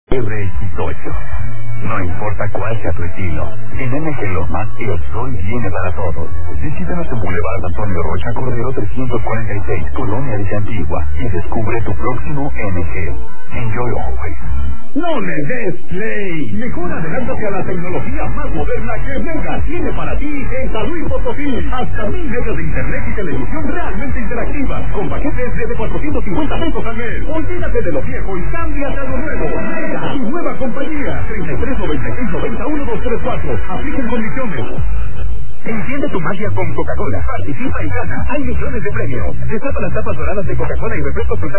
RX8. No importa cuál sea tu estilo, en MG Lomas el sol viene para todos. Visítanos en Boulevard Antonio Rocha Cordero 346, Colonia de Antigua, y descubre tu próximo MG. Enjoy always. No le des play. Mejor adelántate a la tecnología más moderna que Mega tiene para ti en San Luis Potosí. Hasta 1000 megas de internet y televisión realmente interactiva, con paquetes desde 450 pesos al mes. Olvídate de lo viejo y cámbiate a lo nuevo. Mega, tu nueva compañía. 3396-91234. Apliquen condiciones. Enciende tu magia con Coca-Cola. Participa y gana. Hay millones de premios. Destapa las tapas doradas de Coca-Cola y refrescos